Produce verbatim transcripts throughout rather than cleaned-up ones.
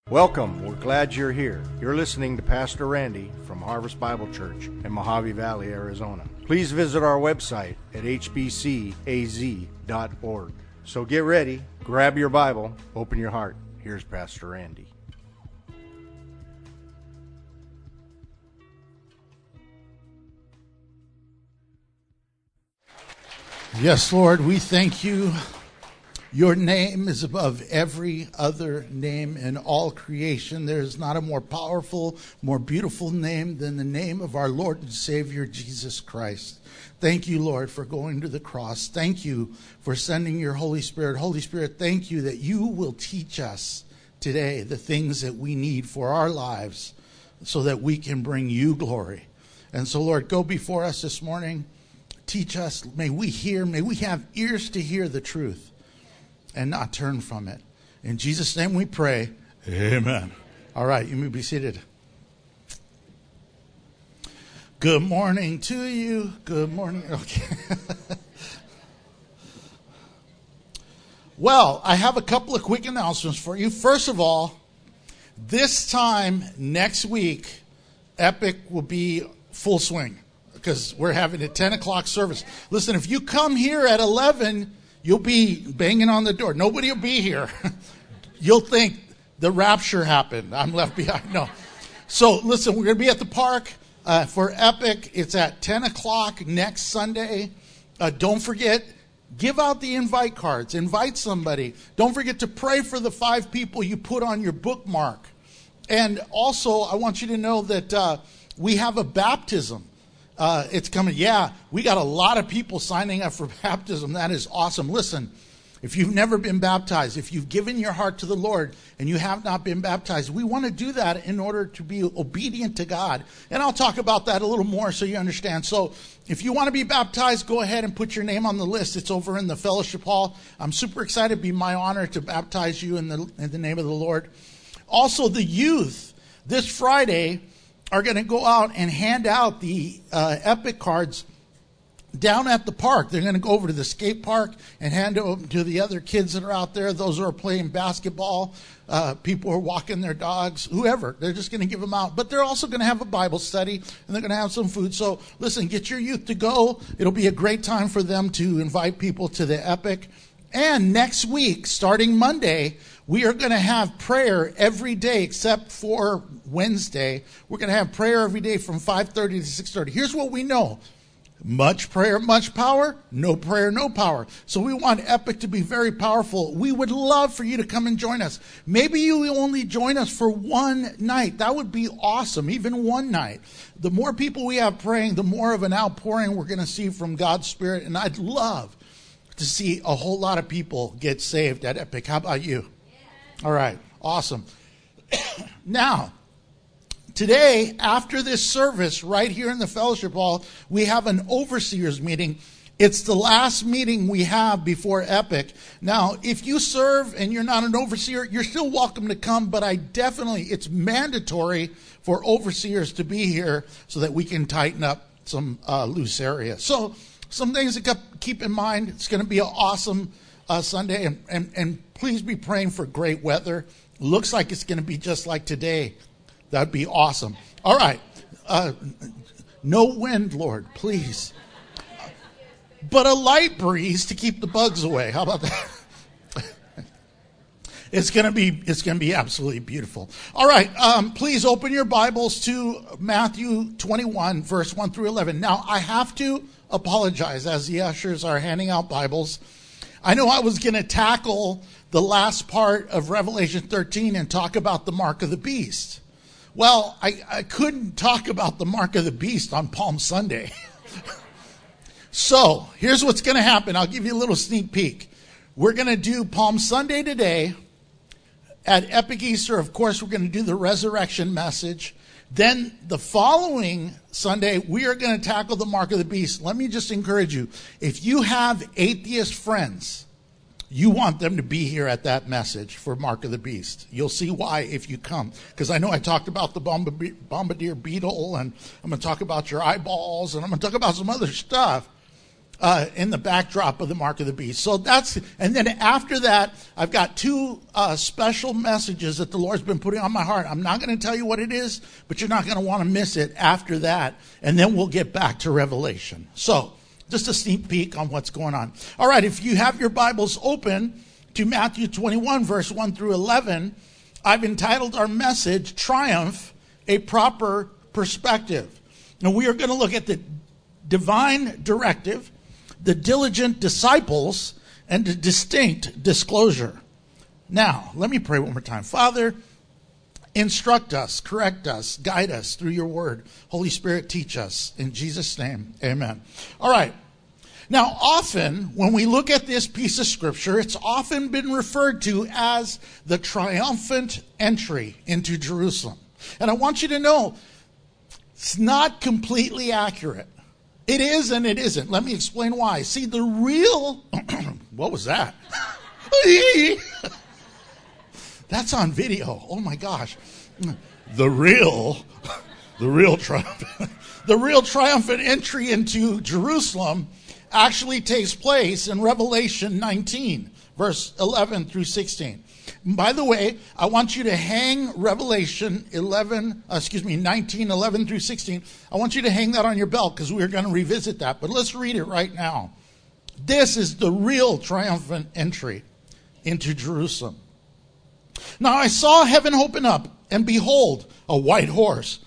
Welcome. We're glad you're here. You're listening to Pastor Randy from Harvest Bible Church in Mojave Valley, Arizona. Please visit our website at h b c a z dot org. So get ready, grab your Bible, open your heart. Here's Pastor Randy. Yes, Lord, we thank you. Your name is above every other name in all creation. There is not a more powerful, more beautiful name than the name of our Lord and Savior, Jesus Christ. Thank you, Lord, for going to the cross. Thank you for sending your Holy Spirit. Holy Spirit, thank you that you will teach us today the things that we need for our lives so that we can bring you glory. And so, Lord, go before us this morning. Teach us. May we hear, may we have ears to hear the truth and not turn from it. In Jesus' name we pray. Amen. All right, you may be seated. Good morning to you. Good morning. Okay. Well, I have a couple of quick announcements for you. First of all, this time next week, Epic will be full swing because we're having a ten o'clock service. Listen, if you come here at eleven, you'll be banging on the door. Nobody will be here. You'll think the rapture happened. I'm left behind. No. So listen, we're going to be at the park uh, for Epic. It's at ten o'clock next Sunday. Uh, don't forget, give out the invite cards. Invite somebody. Don't forget to pray for the five people you put on your bookmark. And also, I want you to know that uh, we have a baptism. Uh, it's coming. Yeah, we got a lot of people signing up for baptism. That is awesome. Listen, if you've never been baptized, if you've given your heart to the Lord and you have not been baptized, we want to do that in order to be obedient to God. And I'll talk about that a little more so you understand. So if you want to be baptized, go ahead and put your name on the list. It's over in the fellowship hall. I'm super excited. It'd be my honor to baptize you in the, in the name of the Lord. Also, the youth this Friday are going to go out and hand out the uh, Epic cards down at the park. They're going to go over to the skate park and hand them to the other kids that are out there, those who are playing basketball, uh, people who are walking their dogs, whoever. They're just going to give them out. But they're also going to have a Bible study, and they're going to have some food. So listen, get your youth to go. It'll be a great time for them to invite people to the Epic. And next week, starting Monday, we are going to have prayer every day except for Wednesday. We're going to have prayer every day from five thirty to six thirty. Here's what we know. Much prayer, much power. No prayer, no power. So we want Epic to be very powerful. We would love for you to come and join us. Maybe you will only join us for one night. That would be awesome, even one night. The more people we have praying, the more of an outpouring we're going to see from God's Spirit. And I'd love to see a whole lot of people get saved at Epic. How about you? All right, awesome. Now, today, after this service, right here in the fellowship hall, we have an overseers meeting. It's the last meeting we have before Epic. Now, if you serve and you're not an overseer, you're still welcome to come, but I definitely, it's mandatory for overseers to be here so that we can tighten up some uh, loose areas. So, some things to keep in mind. It's going to be an awesome uh, Sunday, and, and, and please be praying for great weather. Looks like it's going to be just like today. That'd be awesome. All right. Uh, no wind, Lord, please. But a light breeze to keep the bugs away. How about that? It's going to be it's going to be absolutely beautiful. All right. Um, please open your Bibles to Matthew twenty-one, verse one through eleven. Now, I have to apologize as the ushers are handing out Bibles. I know I was going to tackle the last part of Revelation thirteen and talk about the mark of the beast. Well, I, I couldn't talk about the mark of the beast on Palm Sunday. So here's what's going to happen. I'll give you a little sneak peek. We're going to do Palm Sunday today. At Epic Easter, of course, we're going to do the resurrection message. Then the following Sunday, we are going to tackle the mark of the beast. Let me just encourage you. If you have atheist friends, you want them to be here at that message for Mark of the Beast. You'll see why if you come. Because I know I talked about the bombardier beetle, and I'm going to talk about your eyeballs, and I'm going to talk about some other stuff. uh, in the backdrop of the mark of the beast. So that's, and then after that, I've got two uh, special messages that the Lord's been putting on my heart. I'm not going to tell you what it is, but you're not going to want to miss it after that. And then we'll get back to Revelation. So just a sneak peek on what's going on. All right, if you have your Bibles open to Matthew twenty-one, verse one through eleven, I've entitled our message, Triumph, a Proper Perspective. Now we are going to look at the divine directive, the diligent disciples, and the distinct disclosure. Now, let me pray one more time. Father, instruct us, correct us, guide us through your word. Holy Spirit, teach us. In Jesus' name, amen. All right. Now, often, when we look at this piece of scripture, it's often been referred to as the triumphant entry into Jerusalem. And I want you to know, it's not completely accurate. It is and it isn't. Let me explain why. See, the real... what was that? That's on video. Oh my gosh. The real, the real triumphant, the real triumphant entry into Jerusalem actually takes place in Revelation nineteen, verse eleven through sixteen. By the way, I want you to hang Revelation eleven, uh, excuse me, nineteen, eleven through sixteen. I want you to hang that on your belt because we're going to revisit that. But let's read it right now. This is the real triumphant entry into Jerusalem. Now I saw heaven open up, and behold, a white horse.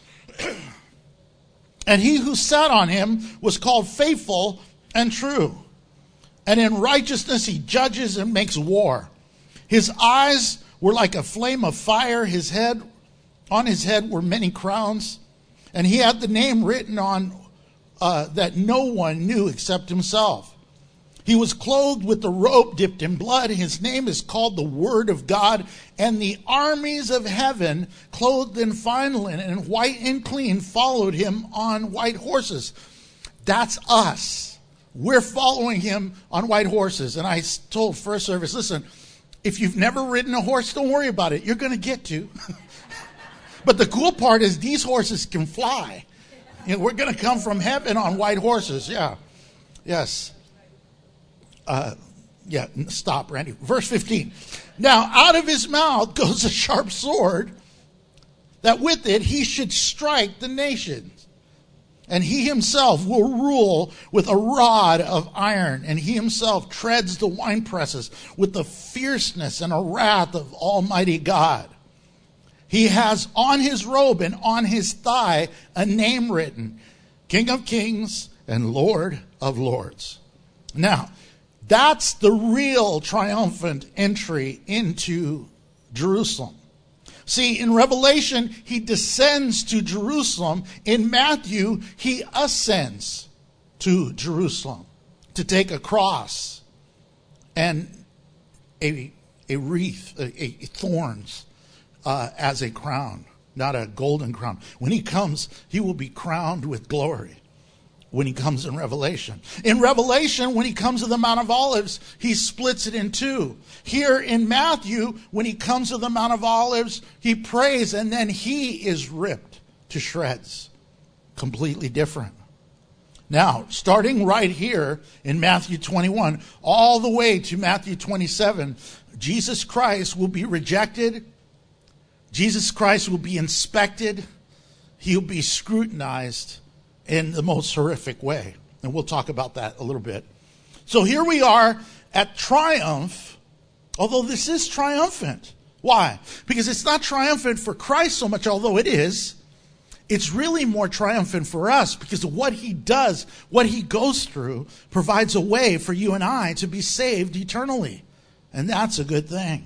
And he who sat on him was called Faithful and True. And in righteousness he judges and makes war. His eyes were like a flame of fire. His head, on his head were many crowns. And he had the name written on uh, that no one knew except himself. He was clothed with the robe dipped in blood. His name is called the Word of God. And the armies of heaven, clothed in fine linen and white and clean, followed him on white horses. That's us. We're following him on white horses. And I told First Service, listen, if you've never ridden a horse, don't worry about it. You're going to get to. But the cool part is these horses can fly. You know, we're going to come from heaven on white horses. Yeah. Yes. Uh, yeah, stop, Randy. Verse fifteen. Now, out of his mouth goes a sharp sword, that with it he should strike the nations. And he himself will rule with a rod of iron, and he himself treads the winepresses with the fierceness and a wrath of Almighty God. He has on his robe and on his thigh a name written, King of Kings and Lord of Lords. Now, that's the real triumphant entry into Jerusalem. See, in Revelation, he descends to Jerusalem. In Matthew, he ascends to Jerusalem to take a cross and a, a wreath, a, a thorns uh, as a crown, not a golden crown. When he comes, he will be crowned with glory. When he comes in Revelation. In Revelation, when he comes to the Mount of Olives, he splits it in two. Here in Matthew, when he comes to the Mount of Olives, he prays and then he is ripped to shreds. Completely different. Now, starting right here in Matthew twenty-one, all the way to Matthew twenty-seven, Jesus Christ will be rejected. Jesus Christ will be inspected. He'll be scrutinized in the most horrific way. And we'll talk about that a little bit. So here we are at triumph, although this is triumphant. Why? Because it's not triumphant for Christ so much, although it is. It's really more triumphant for us because of what he does, what he goes through, provides a way for you and I to be saved eternally. And that's a good thing.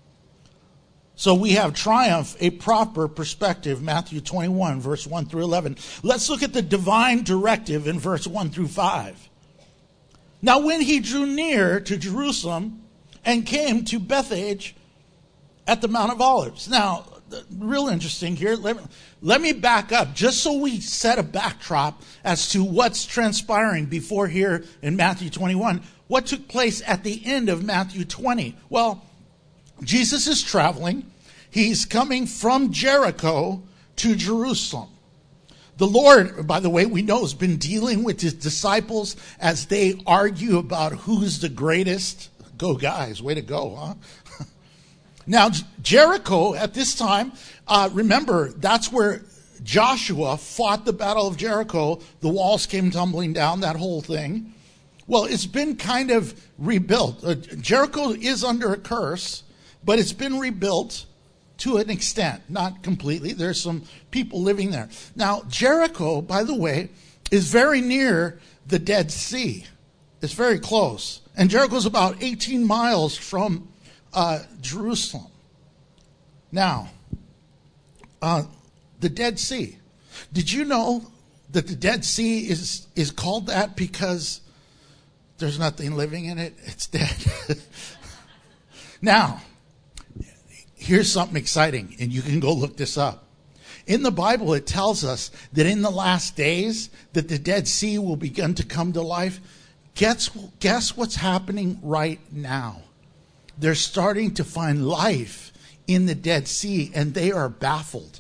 So we have triumph, a proper perspective, Matthew twenty-one, verse one through eleven. Let's look at the divine directive in verse one through five. Now when he drew near to Jerusalem and came to Bethphage at the Mount of Olives. Now, real interesting here. Let me, let me back up just so we set a backdrop as to what's transpiring before here in Matthew twenty-one. What took place at the end of Matthew twenty? Well, Jesus is traveling. He's coming from Jericho to Jerusalem. The Lord, by the way, we know has been dealing with his disciples as they argue about who's the greatest. Go guys, way to go, huh? Now, Jericho at this time, uh, remember, that's where Joshua fought the Battle of Jericho. The walls came tumbling down, that whole thing. Well, it's been kind of rebuilt. Uh, Jericho is under a curse, but it's been rebuilt to an extent, not completely. There's some people living there. Now, Jericho, by the way, is very near the Dead Sea. It's very close. And Jericho's about eighteen miles from uh, Jerusalem. Now, uh, the Dead Sea. Did you know that the Dead Sea is, is called that because there's nothing living in it? It's dead. Now, here's something exciting, and you can go look this up. In the Bible, it tells us that in the last days that the Dead Sea will begin to come to life. Guess, guess what's happening right now? They're starting to find life in the Dead Sea, and they are baffled.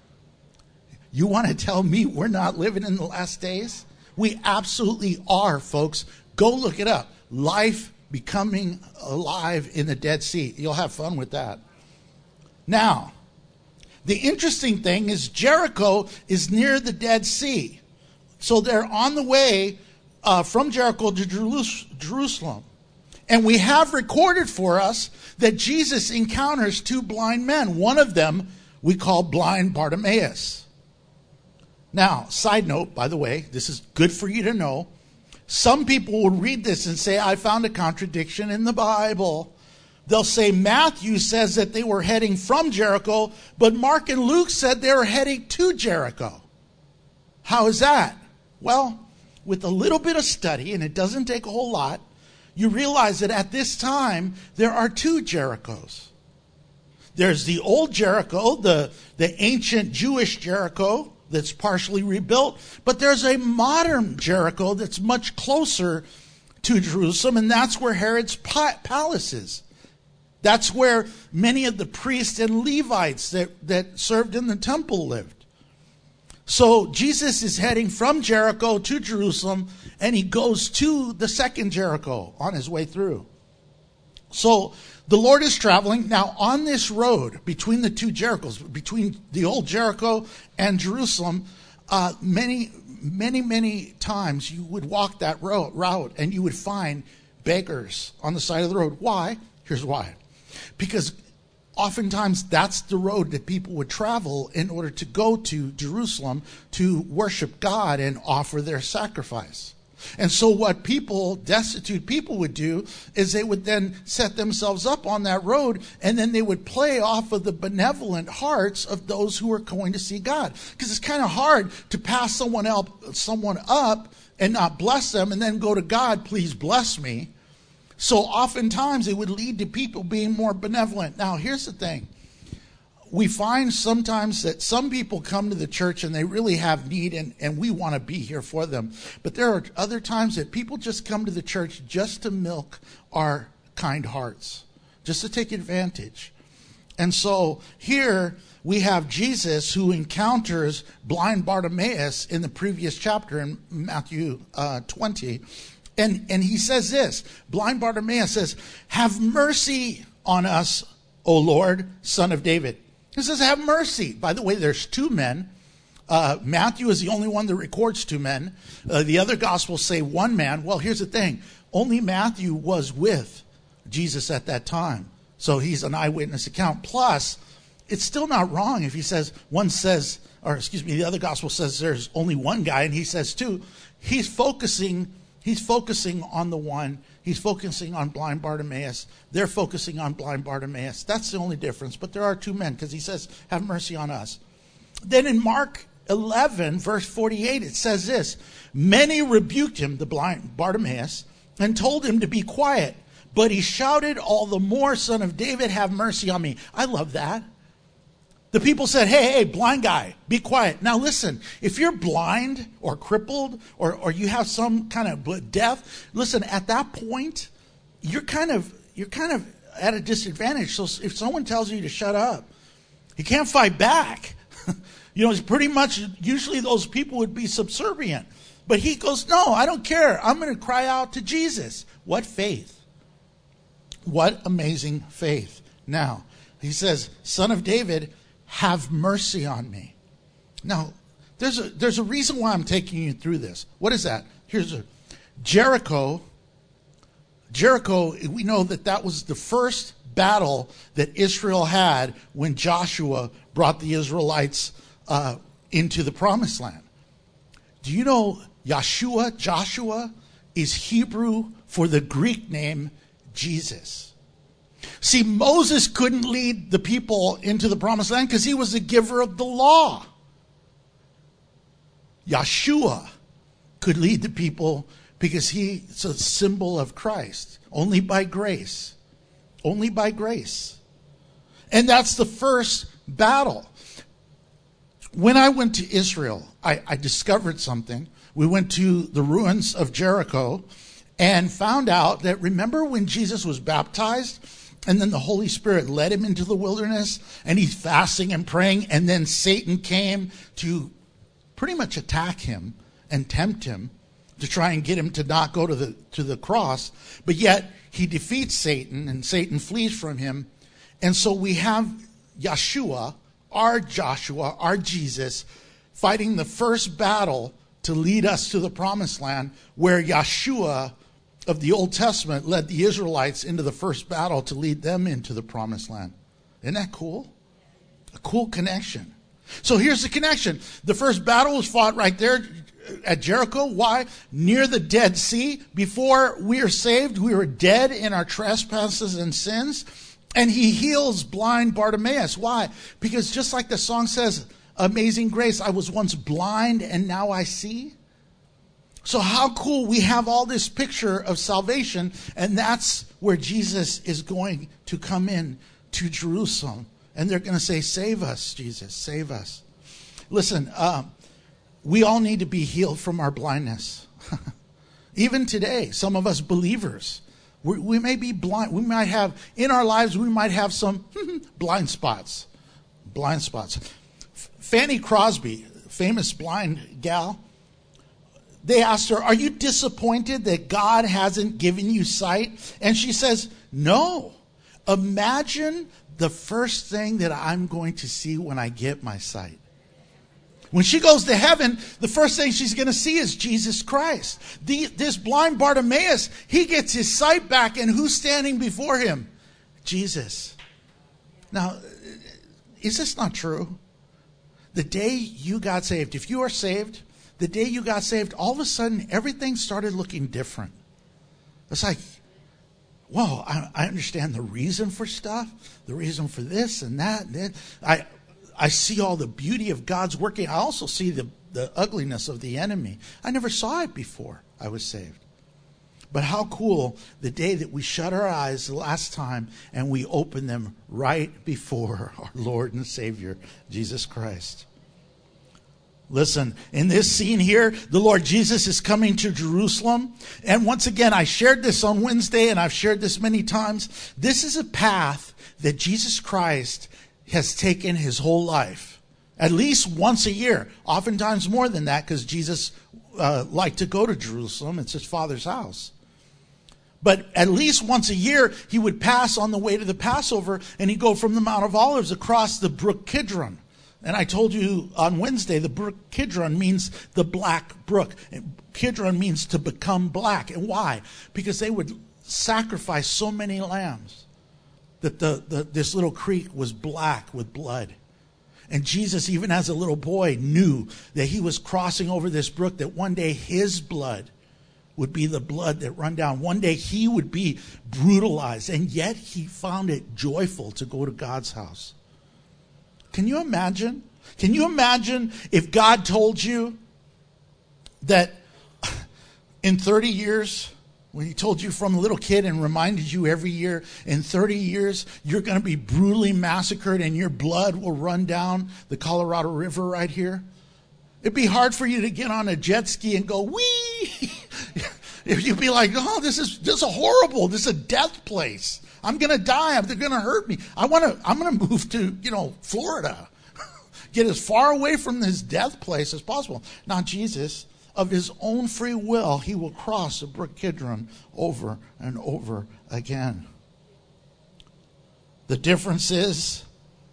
You want to tell me we're not living in the last days? We absolutely are, folks. Go look it up. Life becoming alive in the Dead Sea. You'll have fun with that. Now, the interesting thing is Jericho is near the Dead Sea. So they're on the way uh, from Jericho to Jerusalem. And we have recorded for us that Jesus encounters two blind men. One of them we call blind Bartimaeus. Now, side note, by the way, this is good for you to know. Some people will read this and say, I found a contradiction in the Bible. They'll say Matthew says that they were heading from Jericho, but Mark and Luke said they were heading to Jericho. How is that? Well, with a little bit of study, and it doesn't take a whole lot, you realize that at this time, there are two Jerichos. There's the old Jericho, the, the ancient Jewish Jericho that's partially rebuilt, but there's a modern Jericho that's much closer to Jerusalem, and that's where Herod's palace is. That's where many of the priests and Levites that, that served in the temple lived. So Jesus is heading from Jericho to Jerusalem, and he goes to the second Jericho on his way through. So the Lord is traveling. Now on this road between the two Jerichos, between the old Jericho and Jerusalem, uh, many, many, many times you would walk that road, route and you would find beggars on the side of the road. Why? Here's why. Because oftentimes that's the road that people would travel in order to go to Jerusalem to worship God and offer their sacrifice. And so what people, destitute people would do is they would then set themselves up on that road, and then they would play off of the benevolent hearts of those who are going to see God. Because it's kind of hard to pass someone else, someone up and not bless them and then go to God, please bless me. So oftentimes it would lead to people being more benevolent. Now, here's the thing. We find sometimes that some people come to the church and they really have need, and, and we want to be here for them. But there are other times that people just come to the church just to milk our kind hearts, just to take advantage. And so here we have Jesus who encounters blind Bartimaeus in the previous chapter in Matthew uh, twenty. And, and he says this, blind Bartimaeus says, have mercy on us, O Lord, Son of David. He says, have mercy. By the way, there's two men. Uh, Matthew is the only one that records two men. Uh, the other Gospels say one man. Well, here's the thing. Only Matthew was with Jesus at that time. So he's an eyewitness account. Plus, it's still not wrong if he says, one says, or excuse me, the other Gospel says there's only one guy and he says two. He's focusing He's focusing on the one. He's focusing on blind Bartimaeus. They're focusing on blind Bartimaeus. That's the only difference. But there are two men because he says, have mercy on us. Then in Mark eleven, verse forty-eight, it says this. Many rebuked him, the blind Bartimaeus, and told him to be quiet. But he shouted all the more, Son of David, have mercy on me. I love that. The people said, hey, hey, blind guy, be quiet. Now listen, if you're blind or crippled or, or you have some kind of death, listen, at that point, you're kind of you're kind of at a disadvantage. So if someone tells you to shut up, you can't fight back. You know, it's pretty much, usually those people would be subservient. But he goes, no, I don't care. I'm going to cry out to Jesus. What faith? What amazing faith. Now, he says, Son of David, have mercy on me. Now, there's a, there's a reason why I'm taking you through this. What is that? Here's a Jericho. Jericho, we know that that was the first battle that Israel had when Joshua brought the Israelites uh, into the promised land. Do you know Yeshua, Joshua, is Hebrew for the Greek name Jesus? See, Moses couldn't lead the people into the promised land because he was the giver of the law. Yeshua could lead the people because he's a symbol of Christ. Only by grace. Only by grace. And that's the first battle. When I went to Israel, I, I discovered something. We went to the ruins of Jericho and found out that, remember when Jesus was baptized and then the Holy Spirit led him into the wilderness and he's fasting and praying, and then Satan came to pretty much attack him and tempt him to try and get him to not go to the to the cross, but yet he defeats Satan and Satan flees from him. And so we have Yeshua, our Joshua, our Jesus, fighting the first battle to lead us to the promised land, where Yeshua of the Old Testament led the Israelites into the first battle to lead them into the promised land. Isn't that cool? A cool connection. So here's the connection. The first battle was fought right there at Jericho. Why? Near the Dead Sea. Before we are saved, we were dead in our trespasses and sins. And he heals blind Bartimaeus. Why? Because just like the song says, Amazing Grace, I was once blind and now I see. So how cool, we have all this picture of salvation, and that's where Jesus is going to come in to Jerusalem. And they're going to say, save us, Jesus, save us. Listen, uh, we all need to be healed from our blindness. Even today, some of us believers, we, we may be blind. We might have, in our lives, we might have some blind spots. Blind spots. Fanny Crosby, famous blind gal, they asked her, are you disappointed that God hasn't given you sight? And she says, no. Imagine the first thing that I'm going to see when I get my sight. When she goes to heaven, the first thing she's going to see is Jesus Christ. The, this blind Bartimaeus, he gets his sight back, and who's standing before him? Jesus. Now, is this not true? The day you got saved, if you are saved, the day you got saved, all of a sudden, everything started looking different. It's like, whoa, I, I understand the reason for stuff, the reason for this and that. And that. I I see all the beauty of God's working. I also see the, the ugliness of the enemy. I never saw it before I was saved. But how cool the day that we shut our eyes the last time and we open them right before our Lord and Savior, Jesus Christ. Listen, in this scene here, the Lord Jesus is coming to Jerusalem. And once again, I shared this on Wednesday, and I've shared this many times. This is a path that Jesus Christ has taken his whole life. At least once a year. Oftentimes more than that, because Jesus uh, liked to go to Jerusalem. It's his Father's house. But at least once a year, he would pass on the way to the Passover, and he'd go from the Mount of Olives across the brook Kidron. And I told you on Wednesday, the brook Kidron means the black brook. Kidron means to become black. And why? Because they would sacrifice so many lambs that the, the this little creek was black with blood. And Jesus, even as a little boy, knew that he was crossing over this brook, that one day his blood would be the blood that run down. One day he would be brutalized. And yet he found it joyful to go to God's house. Can you imagine? Can you imagine if God told you that in thirty years, when he told you from a little kid and reminded you every year, in thirty years, you're going to be brutally massacred and your blood will run down the Colorado River right here? It'd be hard for you to get on a jet ski and go, wee! If you'd be like, oh, this is this is horrible. This is a death place. I'm going to die. They're going to hurt me. I want to. I'm going to move to, you know, Florida. get as far away from his death place as possible. Now Jesus, of his own free will, he will cross the brook Kidron over and over again. The difference is,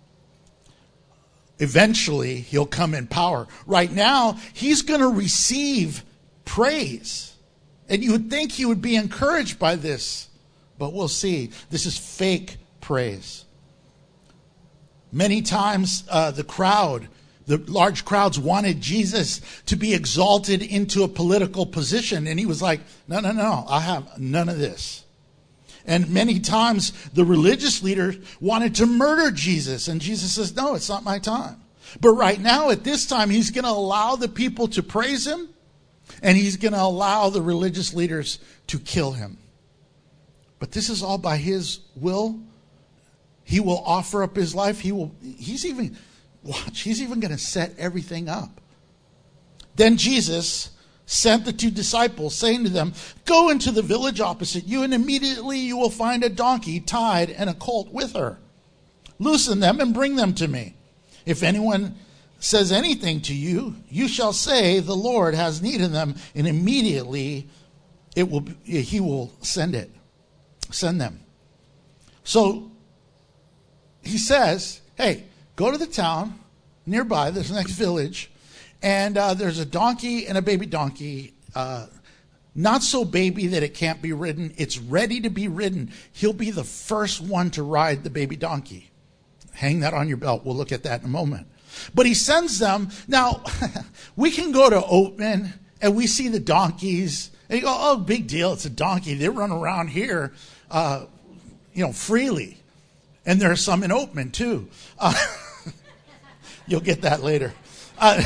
eventually he'll come in power. Right now, he's going to receive praise. And you would think he would be encouraged by this. But we'll see. This is fake praise. Many times uh, the crowd, the large crowds wanted Jesus to be exalted into a political position. And he was like, no, no, no, I have none of this. And many times the religious leaders wanted to murder Jesus. And Jesus says, no, it's not my time. But right now, at this time, he's going to allow the people to praise him. And he's going to allow the religious leaders to kill him. But this is all by his will. He will offer up his life. He will, he's even, watch, he's even going to set everything up. Then Jesus sent the two disciples, saying to them, go into the village opposite you, and immediately you will find a donkey tied and a colt with her. Loosen them and bring them to me. If anyone says anything to you, you shall say, the Lord has need of them, and immediately it will he will send it. Send them. So he says, hey, go to the town nearby, this next village, and uh, there's a donkey and a baby donkey, uh, not so baby that it can't be ridden. It's ready to be ridden. He'll be the first one to ride the baby donkey. Hang that on your belt. We'll look at that in a moment. But he sends them. Now, we can go to Oatman and we see the donkeys. And you go, oh, big deal. It's a donkey. They run around here, uh, you know, freely. And there are some in Oatman, too. Uh, you'll get that later. Uh,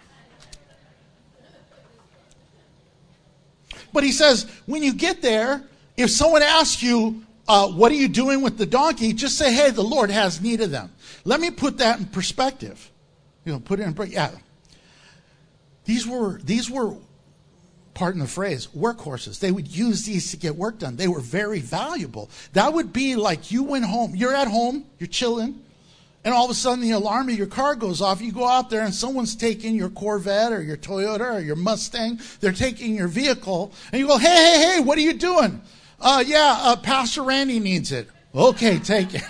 But he says, when you get there, if someone asks you, uh, what are you doing with the donkey? Just say, hey, the Lord has need of them. Let me put that in perspective. You know, put it in, yeah. These were, these were, pardon the phrase, workhorses. They would use these to get work done. They were very valuable. That would be like you went home, you're at home, you're chilling, and all of a sudden the alarm of your car goes off. You go out there and someone's taking your Corvette or your Toyota or your Mustang. They're taking your vehicle. And you go, hey, hey, hey, what are you doing? Uh, yeah, uh, Pastor Randy needs it. Okay, take it.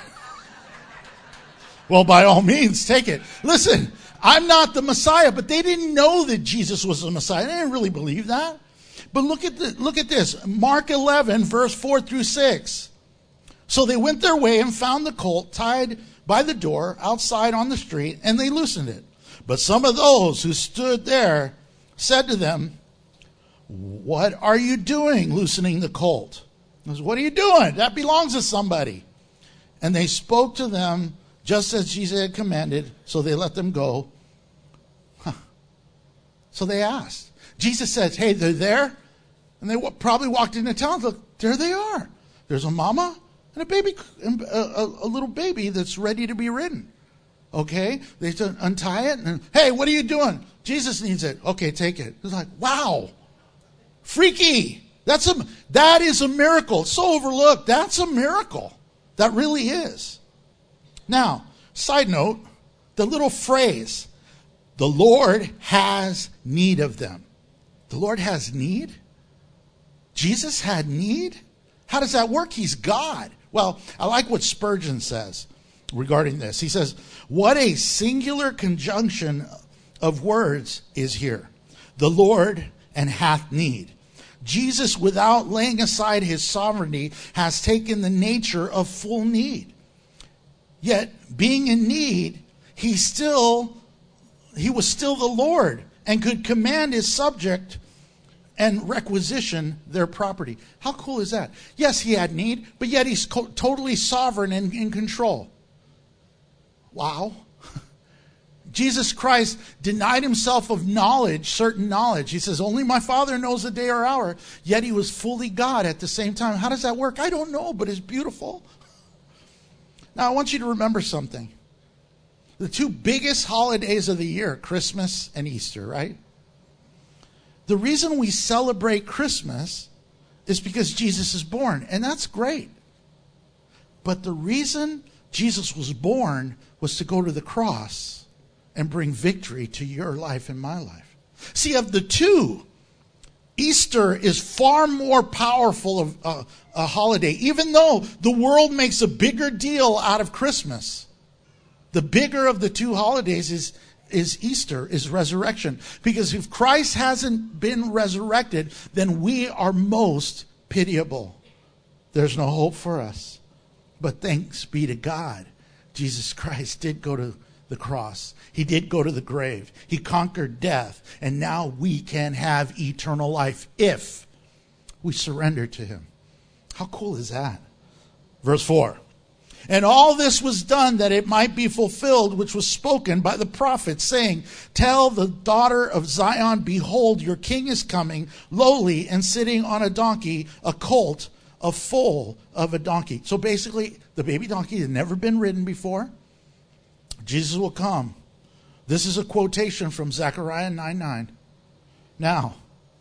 Well, by all means, take it. Listen, I'm not the Messiah, but they didn't know that Jesus was the Messiah. They didn't really believe that. But look at the, look at this. Mark eleven, verse four through six. So they went their way and found the colt tied by the door outside on the street, and they loosened it. But some of those who stood there said to them, what are you doing loosening the colt? I said, what are you doing? That belongs to somebody. And they spoke to them just as Jesus had commanded, so they let them go. Huh. So they asked. Jesus said, hey, they're there? And they probably walked into town. Look, there they are. There's a mama and a baby, a, a, a little baby that's ready to be ridden. Okay? They said, untie it. And, hey, what are you doing? Jesus needs it. Okay, take it. It's like, wow. Freaky. That's a, that is a miracle. It's so overlooked. That's a miracle. That really is. Now, side note, the little phrase, the Lord has need of them. The Lord has need? Jesus had need? How does that work? He's God. Well, I like what Spurgeon says regarding this. He says, what a singular conjunction of words is here. The Lord and hath need. Jesus, without laying aside his sovereignty, has taken the nature of full need. Yet, being in need, he still, he was still the Lord and could command his subject and requisition their property. How cool is that? Yes, he had need, but yet he's co- totally sovereign and in control. Wow. Jesus Christ denied himself of knowledge, certain knowledge. He says, only my Father knows the day or hour, yet he was fully God at the same time. How does that work? I don't know, but it's beautiful. Now, I want you to remember something. The two biggest holidays of the year, Christmas and Easter, right? The reason we celebrate Christmas is because Jesus is born, and that's great. But the reason Jesus was born was to go to the cross and bring victory to your life and my life. See, of the two, Easter is far more powerful of uh, a holiday. Even though the world makes a bigger deal out of Christmas, the bigger of the two holidays is, is Easter, is resurrection. Because if Christ hasn't been resurrected, then we are most pitiable. There's no hope for us. But thanks be to God, Jesus Christ did go to the cross. He did go to the grave. He conquered death. And now we can have eternal life if we surrender to him. How cool is that? Verse four. And all this was done that it might be fulfilled, which was spoken by the prophet, saying, tell the daughter of Zion, behold, your king is coming, lowly and sitting on a donkey, a colt, a foal of a donkey. So basically, the baby donkey had never been ridden before. Jesus will come. This is a quotation from Zechariah nine nine. Now,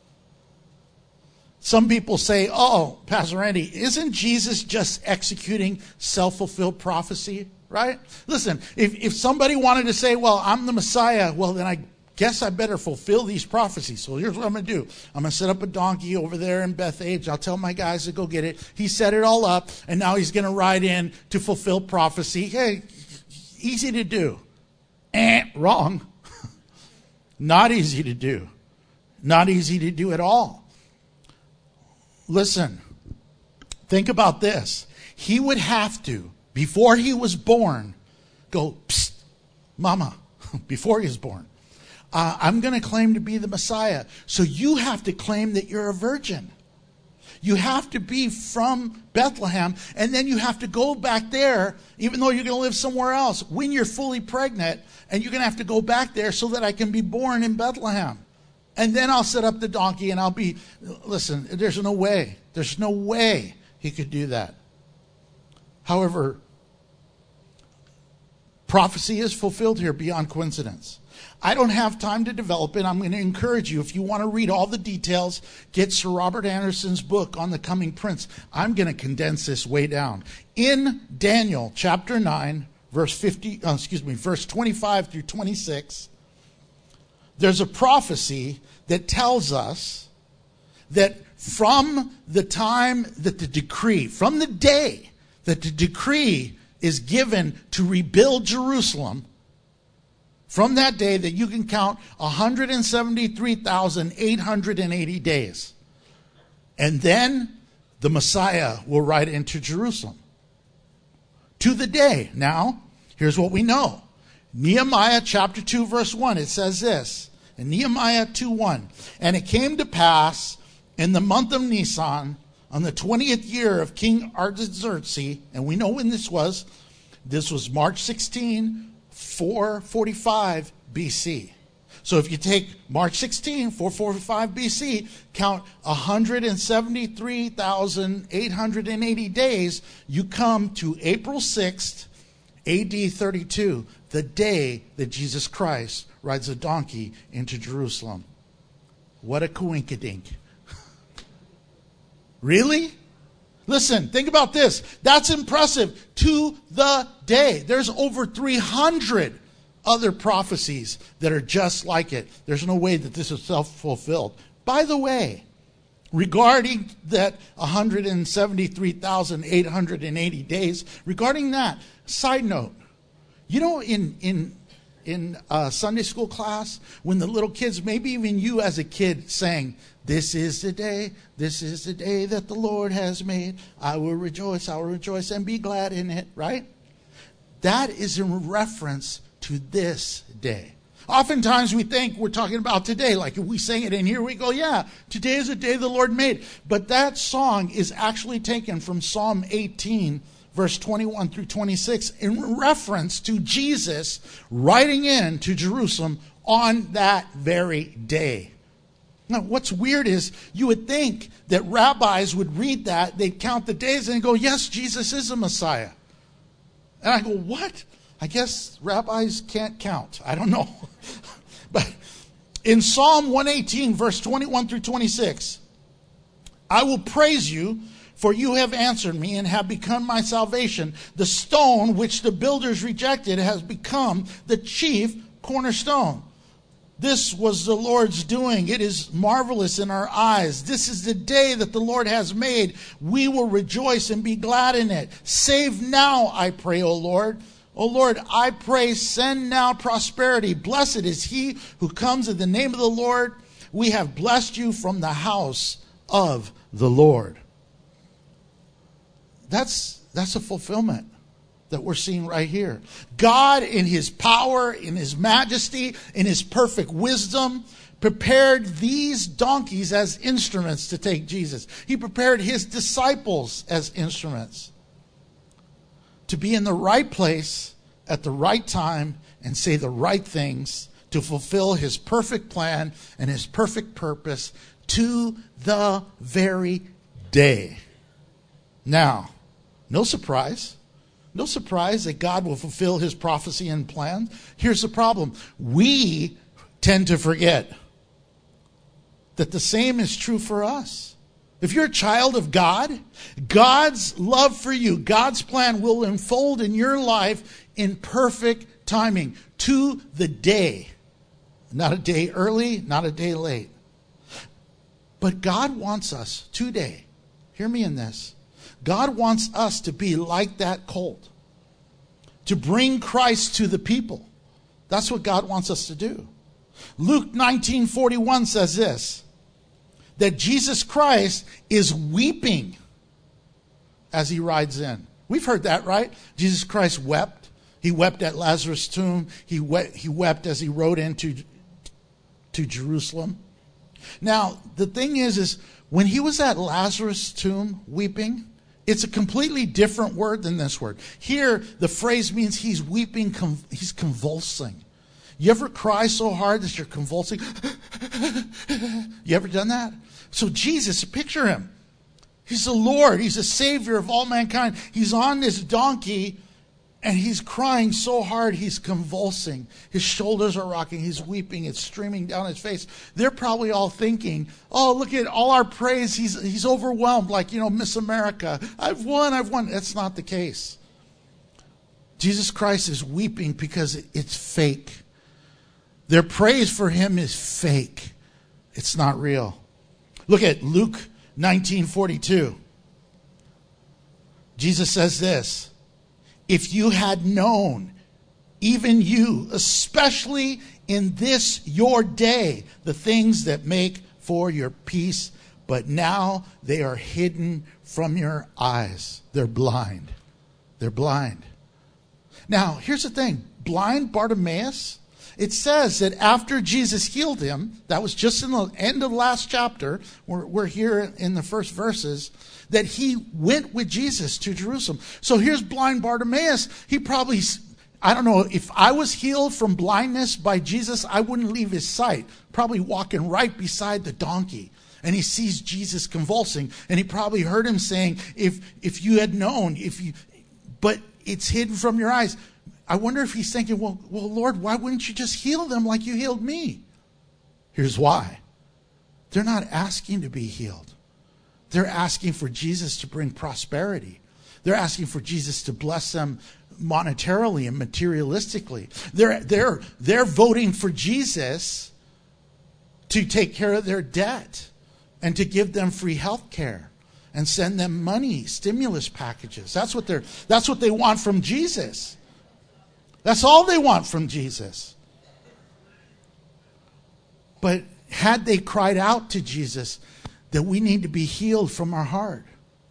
some people say, oh, Pastor Randy, isn't Jesus just executing self-fulfilled prophecy, right? Listen, if, if somebody wanted to say, well, I'm the Messiah, well, then I guess I better fulfill these prophecies. So here's what I'm going to do. I'm going to set up a donkey over there in Bethage. I'll tell my guys to go get it. He set it all up, and now he's going to ride in to fulfill prophecy. Hey, easy to do. Eh, wrong. Not easy to do. Not easy to do at all. Listen, think about this. He would have to, before he was born, go, psst, mama, before he was born, uh, I'm going to claim to be the Messiah. So you have to claim that you're a virgin. You have to be from Bethlehem, and then you have to go back there, even though you're going to live somewhere else, when you're fully pregnant, and you're going to have to go back there so that I can be born in Bethlehem. And then I'll set up the donkey, and I'll be, listen, there's no way. There's no way he could do that. However, prophecy is fulfilled here beyond coincidence. I don't have time to develop it. I'm going to encourage you, if you want to read all the details, get Sir Robert Anderson's book on the coming prince. I'm going to condense this way down. In Daniel chapter nine, verse fifty, uh, excuse me, verse twenty-five through twenty-six, there's a prophecy that tells us that from the time that the decree, from the day that the decree is given to rebuild Jerusalem, from that day that you can count one hundred seventy-three thousand eight hundred eighty days. And then the Messiah will ride into Jerusalem. To the day. Now, here's what we know. Nehemiah chapter two verse one, it says this. In Nehemiah two one, and it came to pass in the month of Nisan, on the twentieth year of King Artaxerxes, and we know when this was, this was March sixteenth, four forty-five B C. So if you take March sixteenth, four forty-five B C, count one hundred seventy-three thousand eight hundred eighty days, you come to April sixth, A D thirty-two, the day that Jesus Christ rides a donkey into Jerusalem. What a coinkydink. Really? Listen, think about this. That's impressive. To the day. There's over three hundred other prophecies that are just like it. There's no way that this is self-fulfilled. By the way, regarding that one hundred seventy-three thousand eight hundred eighty days, regarding that, side note, you know, in in in uh, Sunday school class, when the little kids, maybe even you as a kid, sang, "This is the day, this is the day that the Lord has made. I will rejoice, I will rejoice and be glad in it," right? That is in reference to this day. Oftentimes we think we're talking about today, like if we sing it in here, we go, yeah, today is the day the Lord made. But that song is actually taken from Psalm eighteen, verse twenty-one through twenty-six, in reference to Jesus riding in to Jerusalem on that very day. Now, what's weird is you would think that rabbis would read that, they'd count the days and go, yes, Jesus is the Messiah. And I go, what? I guess rabbis can't count. I don't know. But in Psalm one eighteen, verse twenty-one through twenty-six, I will praise you, for you have answered me and have become my salvation. The stone which the builders rejected has become the chief cornerstone. This was the Lord's doing. It is marvelous in our eyes. This is the day that the Lord has made. We will rejoice and be glad in it. Save now, I pray, O Lord. O Lord, I pray, send now prosperity. Blessed is he who comes in the name of the Lord. We have blessed you from the house of the Lord. That's, that's a fulfillment that we're seeing right here. God, in his power, in his majesty, in his perfect wisdom, prepared these donkeys as instruments to take Jesus. He prepared his disciples as instruments to be in the right place at the right time and say the right things to fulfill his perfect plan and his perfect purpose to the very day. Now, no surprise. No surprise that God will fulfill his prophecy and plan. Here's the problem. We tend to forget that the same is true for us. If you're a child of God, God's love for you, God's plan will unfold in your life in perfect timing to the day. Not a day early, not a day late. But God wants us today. Hear me in this. God wants us to be like that colt, to bring Christ to the people. That's what God wants us to do. Luke nineteen forty-one says this, that Jesus Christ is weeping as he rides in. We've heard that, right? Jesus Christ wept. He wept at Lazarus' tomb. He wept, he wept as he rode into to Jerusalem. Now, the thing is, is when he was at Lazarus' tomb weeping, it's a completely different word than this word. Here, the phrase means he's weeping, conv- he's convulsing. You ever cry so hard that you're convulsing? You ever done that? So Jesus, picture him. He's the Lord. He's the Savior of all mankind. He's on this donkey, and he's crying so hard he's convulsing. His shoulders are rocking. He's weeping. It's streaming down his face. They're probably all thinking, oh, look at all our praise. He's, he's overwhelmed like, you know, Miss America. I've won, I've won. That's not the case. Jesus Christ is weeping because it's fake. Their praise for him is fake. It's not real. Look at Luke nineteen forty-two. Jesus says this, if you had known, even you, especially in this your day, the things that make for your peace, but now they are hidden from your eyes. They're blind. They're blind. Now, here's the thing. Blind Bartimaeus, it says that after Jesus healed him, that was just in the end of the last chapter, we're, we're here in the first verses, that he went with Jesus to Jerusalem. So here's blind Bartimaeus. He probably, I don't know, if I was healed from blindness by Jesus, I wouldn't leave his sight. Probably walking right beside the donkey. And he sees Jesus convulsing. And he probably heard him saying, if if you had known, if you, but it's hidden from your eyes. I wonder if he's thinking, well, well, Lord, why wouldn't you just heal them like you healed me? Here's why. They're not asking to be healed. They're asking for Jesus to bring prosperity. They're asking for Jesus to bless them monetarily and materialistically. They're, they're, they're voting for Jesus to take care of their debt and to give them free health care and send them money, stimulus packages. That's what they're, that's what they want from Jesus. That's all they want from Jesus. But had they cried out to Jesus that we need to be healed from our heart,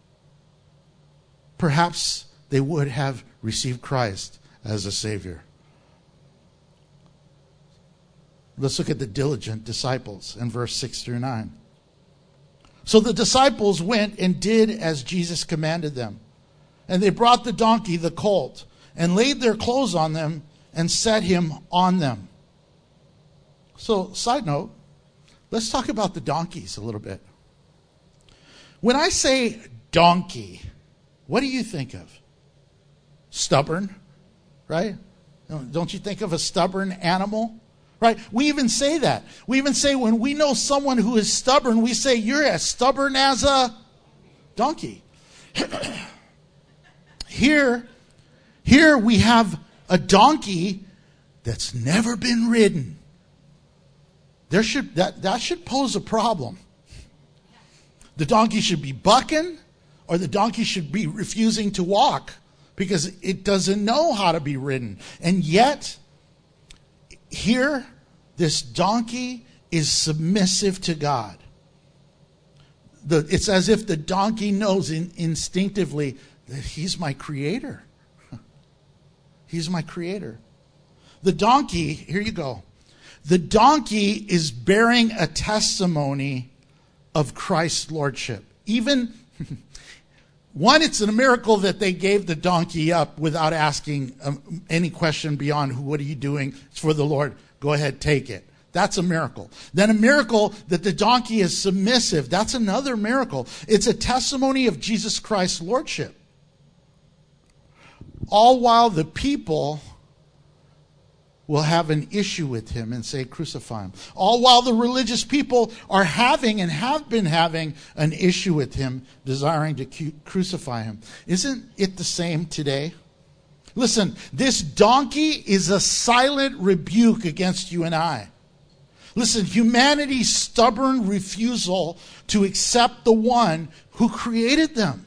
perhaps they would have received Christ as a Savior. Let's look at the diligent disciples in verse six through nine. So the disciples went and did as Jesus commanded them. And they brought the donkey, the colt, and laid their clothes on them and set him on them. So, side note, let's talk about the donkeys a little bit. When I say donkey, what do you think of? Stubborn, right? Don't you think of a stubborn animal? Right? We even say that. We even say when we know someone who is stubborn, we say, you're as stubborn as a donkey. Here, here we have a donkey that's never been ridden, there should that, that should pose a problem. The donkey should be bucking, or the donkey should be refusing to walk because it doesn't know how to be ridden. And yet, here, this donkey is submissive to God. The, it's as if the donkey knows in, instinctively that he's my creator. He's my creator. The donkey, here you go. The donkey is bearing a testimony of Christ's lordship. Even, one, it's a miracle that they gave the donkey up without asking um, any question beyond, what are you doing? It's for the Lord. Go ahead, take it. That's a miracle. Then a miracle that the donkey is submissive. That's another miracle. It's a testimony of Jesus Christ's lordship. All while the people will have an issue with him and say, crucify him. All while the religious people are having and have been having an issue with him, desiring to cu- crucify him. Isn't it the same today? Listen, this donkey is a silent rebuke against you and I. Listen, humanity's stubborn refusal to accept the one who created them.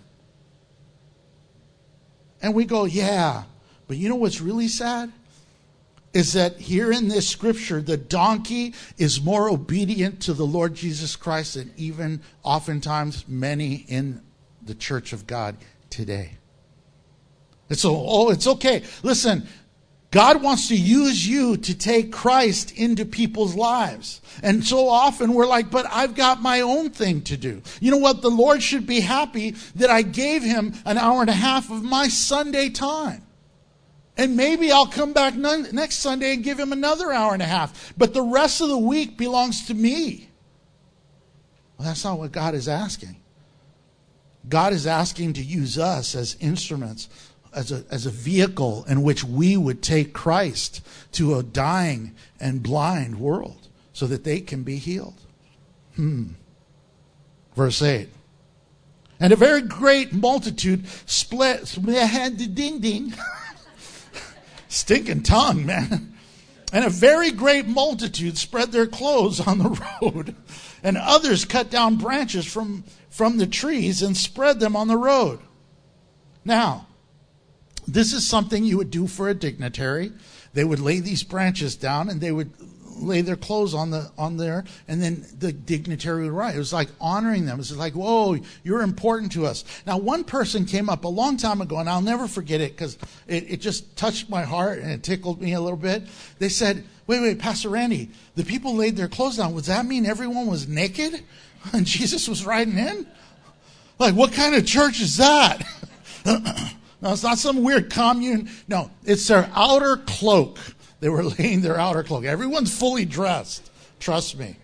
And we go, yeah, but you know what's really sad? Is that here in this scripture, the donkey is more obedient to the Lord Jesus Christ than even oftentimes many in the church of God today. It's, oh, it's okay. Listen, God wants to use you to take Christ into people's lives. And so often we're like, but I've got my own thing to do. You know what? The Lord should be happy that I gave him an hour and a half of my Sunday time. And maybe I'll come back next Sunday and give him another hour and a half. But the rest of the week belongs to me. Well, that's not what God is asking. God is asking to use us as instruments, as a, as a vehicle in which we would take Christ to a dying and blind world so that they can be healed. Hmm. Verse eight. And a very great multitude split, split ding ding. Stinking tongue, man. And a very great multitude spread their clothes on the road, and others cut down branches from, from the trees and spread them on the road. Now, this is something you would do for a dignitary. They would lay these branches down and they would lay their clothes on the on there, and then the dignitary would write. It was like honoring them. It was like, whoa, you're important to us. Now, one person came up a long time ago, and I'll never forget it because it, it just touched my heart and it tickled me a little bit. They said, wait, wait, Pastor Randy, the people laid their clothes down. Does that mean everyone was naked and Jesus was riding in? Like, what kind of church is that? No, it's not some weird commune. No, it's their outer cloak. They were laying their outer cloak. Everyone's fully dressed. Trust me.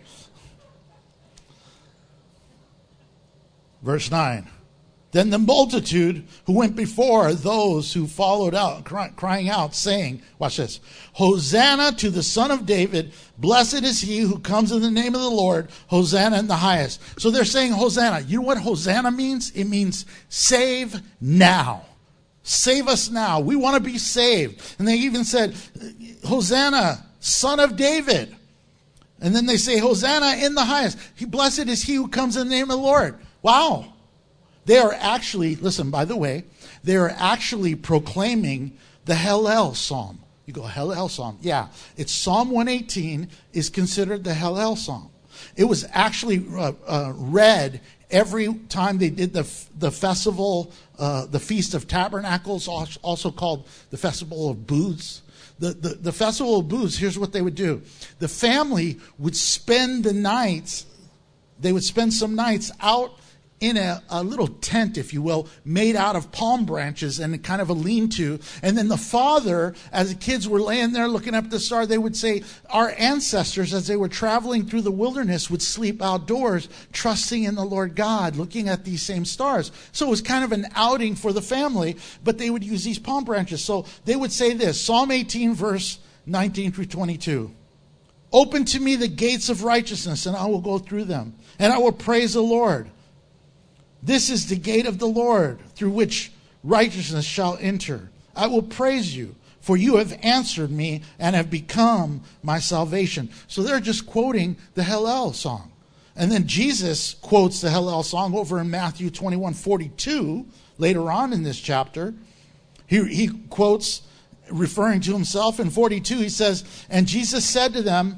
Verse nine. Then the multitude who went before those who followed out, cry, crying out, saying, watch this, Hosanna to the Son of David. Blessed is he who comes in the name of the Lord. Hosanna in the highest. So they're saying Hosanna. You know what Hosanna means? It means save now. Save us now. We want to be saved. And they even said, Hosanna, Son of David. And then they say, Hosanna in the highest. He, blessed is he who comes in the name of the Lord. Wow. They are actually, listen, by the way, they are actually proclaiming the Hallel Psalm. You go, Hallel Psalm. Yeah, it's Psalm one eighteen is considered the Hallel Psalm. It was actually uh, uh, read every time they did the the festival, uh, the Feast of Tabernacles, also called the Festival of Booths. The, the, the Festival of Booths, here's what they would do. The family would spend the nights, they would spend some nights out in a, a little tent, if you will, made out of palm branches and kind of a lean-to. And then the father, as the kids were laying there looking up at the star, they would say, our ancestors, as they were traveling through the wilderness, would sleep outdoors, trusting in the Lord God, looking at these same stars. So it was kind of an outing for the family, but they would use these palm branches. So they would say this, Psalm eighteen, verse nineteen through twenty-two. Open to me the gates of righteousness, and I will go through them, and I will praise the Lord. This is the gate of the Lord, through which righteousness shall enter. I will praise you, For you have answered me and have become my salvation. So they're just quoting the Hallel song. And then Jesus quotes the Hallel song over in Matthew twenty-one forty-two, later on in this chapter. He, he quotes, referring to himself in forty-two, he says, and Jesus said to them,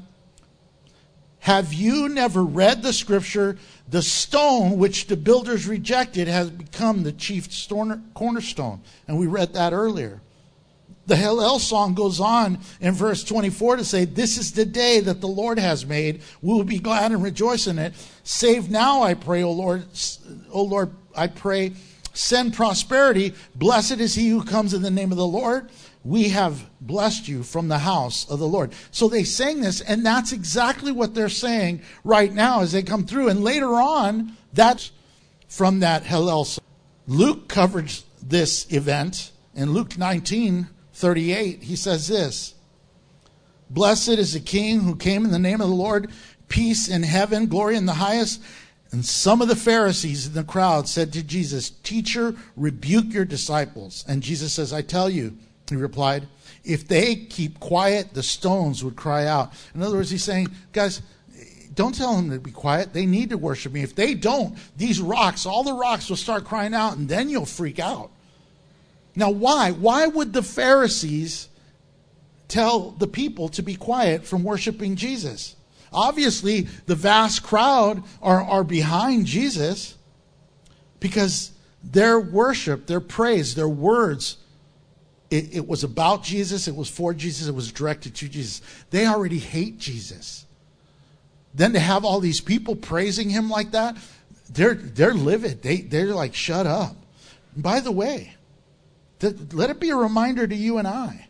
have you never read the scripture, the stone which the builders rejected has become the chief cornerstone? And we read that earlier. The Hallel song goes on in verse twenty-four to say, this is the day that the Lord has made. We will be glad and rejoice in it. Save now, I pray, O Lord. O Lord, I pray, send prosperity. Blessed is he who comes in the name of the Lord. We have blessed you from the house of the Lord. So they sang this, and that's exactly what they're saying right now as they come through. And later on, that's from that Hallel song. Luke covers this event in Luke nineteen thirty-eight. He says this, blessed is the King who came in the name of the Lord, peace in heaven, glory in the highest. And some of the Pharisees in the crowd said to Jesus, teacher, rebuke your disciples. And Jesus says, I tell you, he replied, if they keep quiet, the stones would cry out. In other words, he's saying, guys, don't tell them to be quiet. They need to worship me. If they don't, these rocks, all the rocks will start crying out, and then you'll freak out. Now, why? Why would the Pharisees tell the people to be quiet from worshiping Jesus? Obviously, the vast crowd are, are behind Jesus because their worship, their praise, their words, it, it was about Jesus, it was for Jesus, it was directed to Jesus. They already hate Jesus. Then to have all these people praising him like that, they're, they're livid. They, they're like, shut up. And by the way, th- let it be a reminder to you and I.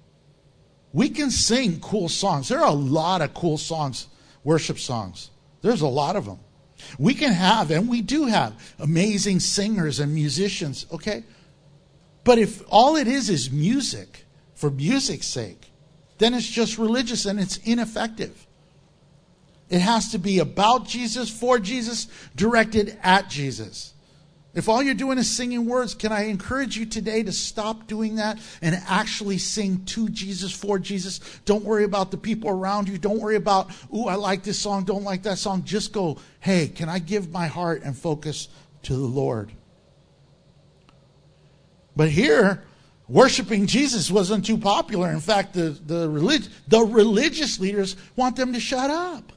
We can sing cool songs. There are a lot of cool songs, worship songs. There's a lot of them. We can have, and we do have, amazing singers and musicians, okay? But if all it is is music, for music's sake, then it's just religious and it's ineffective. It has to be about Jesus, for Jesus, directed at Jesus. If all you're doing is singing words, can I encourage you today to stop doing that and actually sing to Jesus, for Jesus? Don't worry about the people around you. Don't worry about, ooh, I like this song, don't like that song. Just go, hey, can I give my heart and focus to the Lord? But here, worshiping Jesus wasn't too popular. In fact, the, the, relig- the religious leaders want them to shut up.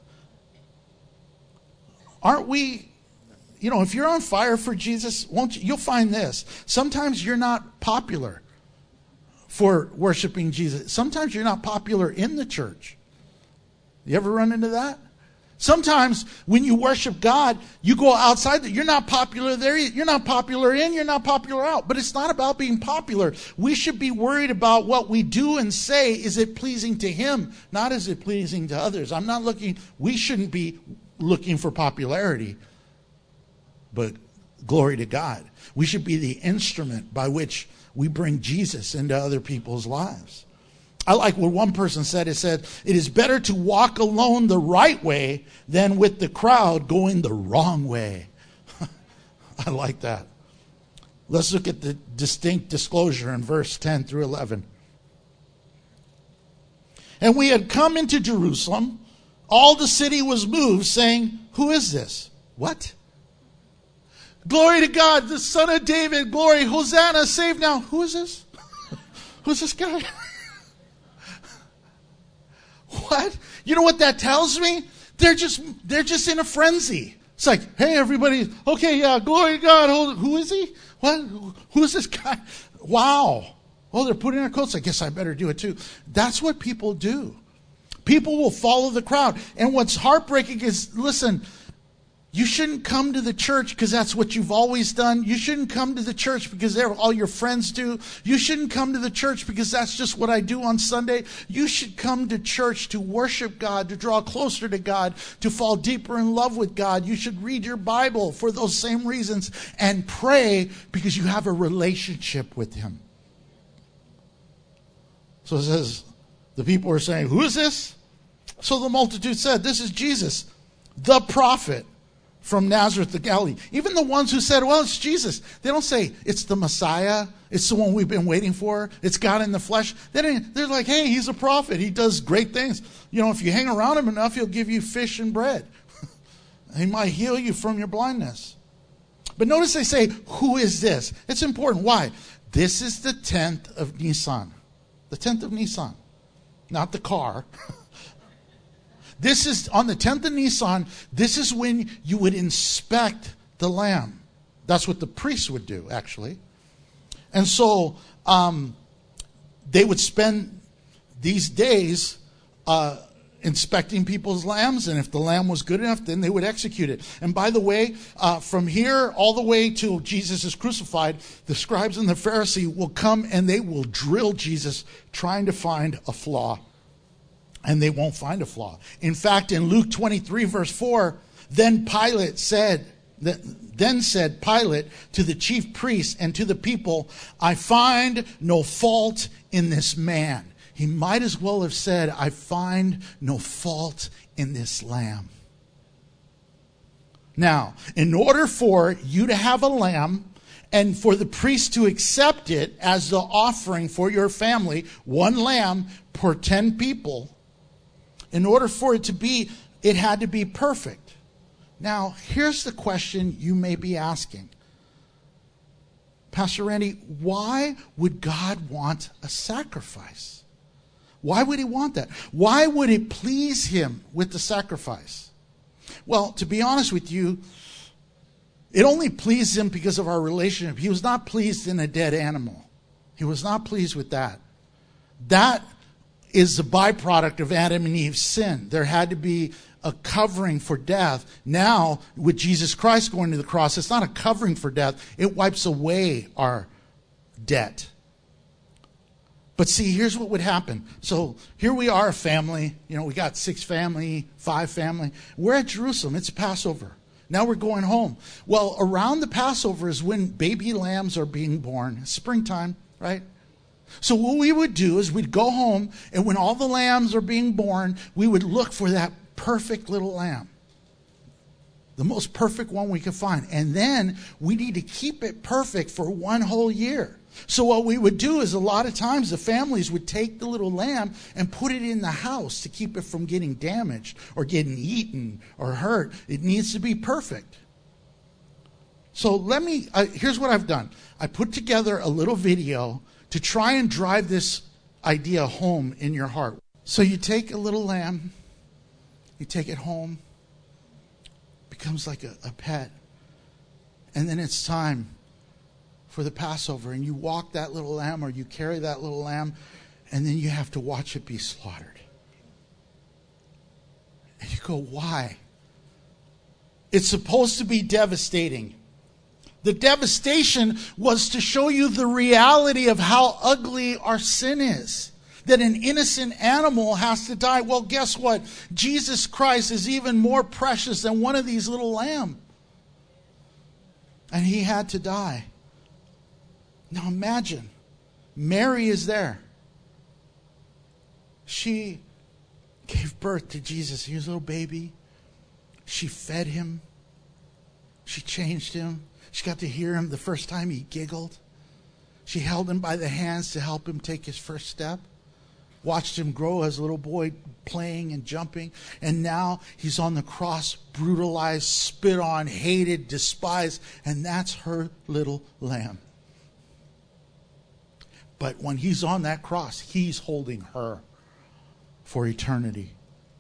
Aren't we... You know, if you're on fire for Jesus, won't you, you'll find this. Sometimes you're not popular for worshiping Jesus. Sometimes you're not popular in the church. You ever run into that? Sometimes when you worship God, you go outside. You're not popular there. You're not popular in. You're not popular out. But it's not about being popular. We should be worried about what we do and say. Is it pleasing to Him? Not is it pleasing to others. I'm not looking. We shouldn't be looking for popularity. But glory to God. We should be the instrument by which we bring Jesus into other people's lives. I like what one person said. It said, it is better to walk alone the right way than with the crowd going the wrong way. I like that. Let's look at the distinct disclosure in verse ten through eleven. And we had come into Jerusalem. All the city was moved, saying, who is this? What? Glory to God, the Son of David. Glory, Hosanna, save now. Who is this? Who's this guy? What? You know what that tells me? They're just they're just in a frenzy. It's like, hey, everybody, okay, yeah, glory to God. Who, who is he? What? Who is this guy? Wow. Oh, they're putting their coats. I guess I better do it too. That's what people do. People will follow the crowd. And what's heartbreaking is, listen, you shouldn't come to the church because that's what you've always done. You shouldn't come to the church because they're all your friends do. You shouldn't come to the church because that's just what I do on Sunday. You should come to church to worship God, to draw closer to God, to fall deeper in love with God. You should read your Bible for those same reasons and pray because you have a relationship with Him. So it says, the people are saying, who is this? So the multitude said, this is Jesus, the prophet from Nazareth of Galilee. Even the ones who said, well, it's Jesus. They don't say it's the Messiah. It's the one we've been waiting for. It's God in the flesh. Then they're like, hey, he's a prophet. He does great things. You know, if you hang around him enough, he'll give you fish and bread. He might heal you from your blindness. But notice they say, who is this? It's important. Why? This is the tenth of Nisan. The tenth of Nisan. Not the car. This is on the tenth of Nisan. This is when you would inspect the lamb. That's what the priests would do, actually. And so um, they would spend these days uh, inspecting people's lambs, and if the lamb was good enough, then they would execute it. And by the way, uh, from here all the way till Jesus is crucified, the scribes and the Pharisees will come and they will drill Jesus trying to find a flaw. And they won't find a flaw. In fact, in Luke twenty-three, verse four, then Pilate said, then said Pilate to the chief priests and to the people, I find no fault in this man. He might as well have said, I find no fault in this lamb. Now, in order for you to have a lamb and for the priest to accept it as the offering for your family, one lamb per ten people, in order for it to be, it had to be perfect. Now, here's the question you may be asking. Pastor Randy, why would God want a sacrifice? Why would he want that? Why would it please him with the sacrifice? Well, to be honest with you, it only pleased him because of our relationship. He was not pleased in a dead animal. He was not pleased with that. That is the byproduct of Adam and Eve's sin. There had to be a covering for death. Now, with Jesus Christ going to the cross, it's not a covering for death. It wipes away our debt. But see, here's what would happen. So here we are, a family. You know, we got six family, five family. We're at Jerusalem. It's Passover. Now we're going home. Well, around the Passover is when baby lambs are being born. Springtime, right? So what we would do is we'd go home, and when all the lambs are being born, we would look for that perfect little lamb. The most perfect one we could find. And then we need to keep it perfect for one whole year. So what we would do is a lot of times the families would take the little lamb and put it in the house to keep it from getting damaged or getting eaten or hurt. It needs to be perfect. So let me, uh, here's what I've done. I put together a little video to try and drive this idea home in your heart. So you take a little lamb, you take it home, becomes like a, a pet, and then it's time for the Passover, and you walk that little lamb or you carry that little lamb, and then you have to watch it be slaughtered. And you go, why? It's supposed to be devastating. The devastation was to show you the reality of how ugly our sin is. That an innocent animal has to die. Well, guess what? Jesus Christ is even more precious than one of these little lambs. And he had to die. Now imagine, Mary is there. She gave birth to Jesus. He was a little baby. She fed him. She changed him. She got to hear him the first time he giggled. She held him by the hands to help him take his first step. Watched him grow as a little boy, playing and jumping. And now he's on the cross, brutalized, spit on, hated, despised. And that's her little lamb. But when he's on that cross, he's holding her for eternity.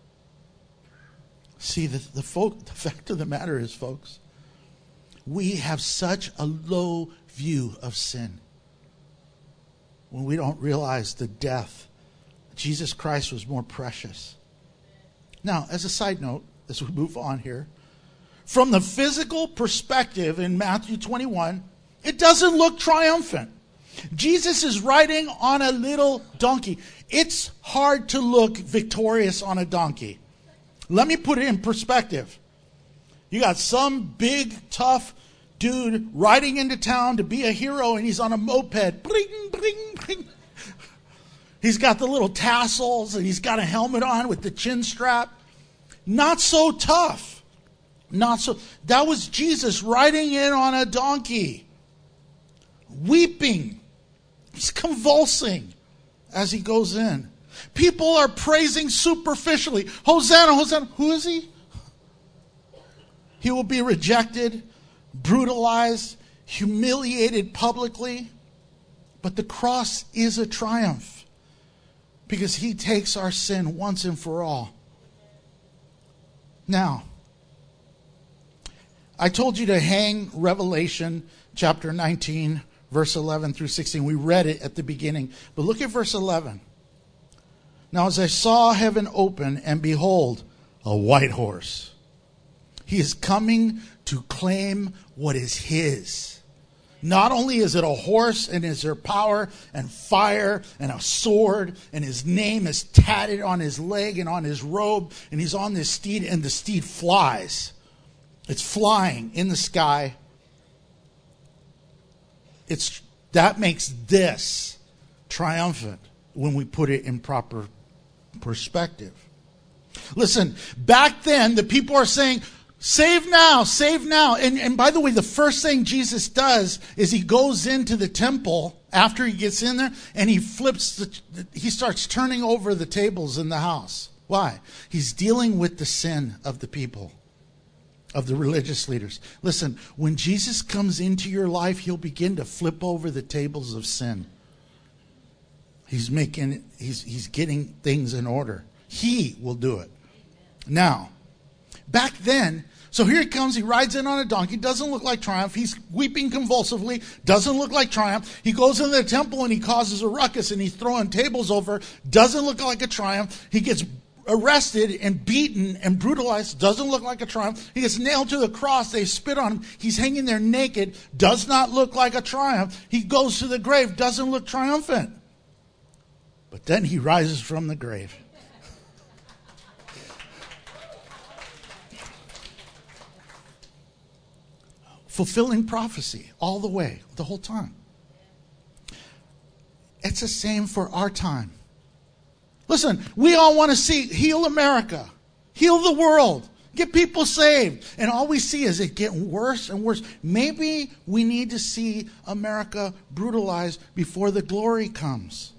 See, the, the, folk, the fact of the matter is, folks, we have such a low view of sin when we don't realize the death. Jesus Christ was more precious. Now, as a side note, as we move on here, from the physical perspective in Matthew twenty-one, it doesn't look triumphant. Jesus is riding on a little donkey. It's hard to look victorious on a donkey. Let me put it in perspective. You got some big, tough dude riding into town to be a hero, and he's on a moped. Bling, bling, bling. He's got the little tassels, and he's got a helmet on with the chin strap. Not so tough. Not so. That was Jesus riding in on a donkey, weeping He's convulsing as he goes in. People are praising superficially. Hosanna, Hosanna. Who is he? He will be rejected, brutalized, humiliated publicly. But the cross is a triumph because he takes our sin once and for all. Now, I told you to hang Revelation chapter nineteen, verse eleven through sixteen. We read it at the beginning. But look at verse eleven. Now, as I saw heaven open, and behold, a white horse. He is coming to claim what is his. Not only is it a horse, and is there power and fire and a sword, and his name is tatted on his leg and on his robe, and he's on this steed, and the steed flies. It's flying in the sky. It's that makes this triumphant when we put it in proper perspective. Listen, back then the people are saying, save now, save now. And, and by the way, the first thing Jesus does is he goes into the temple after he gets in there, and he flips, the, he starts turning over the tables in the house. Why? He's dealing with the sin of the people, of the religious leaders. Listen, when Jesus comes into your life, he'll begin to flip over the tables of sin. He's making, he's, he's getting things in order. He will do it. Now, back then, so here he comes, he rides in on a donkey, doesn't look like triumph, he's weeping convulsively, doesn't look like triumph. He goes into the temple and he causes a ruckus and he's throwing tables over, doesn't look like a triumph. He gets arrested and beaten and brutalized, doesn't look like a triumph. He gets nailed to the cross, they spit on him, he's hanging there naked, does not look like a triumph. He goes to the grave, doesn't look triumphant. But then he rises from the grave. Fulfilling prophecy all the way, the whole time. It's the same for our time. Listen, we all want to see, heal America, heal the world, get people saved. And all we see is it getting worse and worse. Maybe we need to see America brutalized before the glory comes.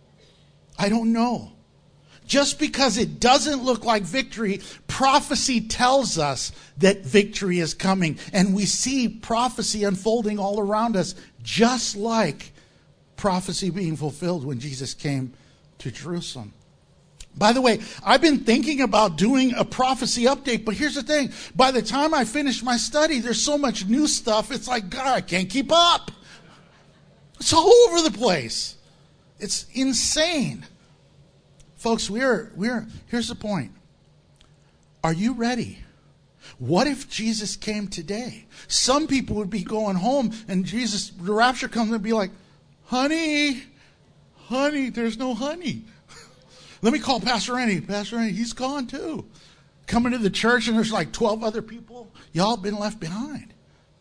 I don't know. Just because it doesn't look like victory, prophecy tells us that victory is coming. And we see prophecy unfolding all around us, just like prophecy being fulfilled when Jesus came to Jerusalem. By the way, I've been thinking about doing a prophecy update, but here's the thing. By the time I finish my study, there's so much new stuff, it's like, God, I can't keep up. It's all over the place. It's insane. Folks, we're, we're, here's the point. Are you ready? What if Jesus came today? Some people would be going home and Jesus, the rapture comes and be like, honey, honey, there's no honey. Let me call Pastor Randy. Pastor Randy, he's gone too. Coming to the church and there's like twelve other people. Y'all been left behind.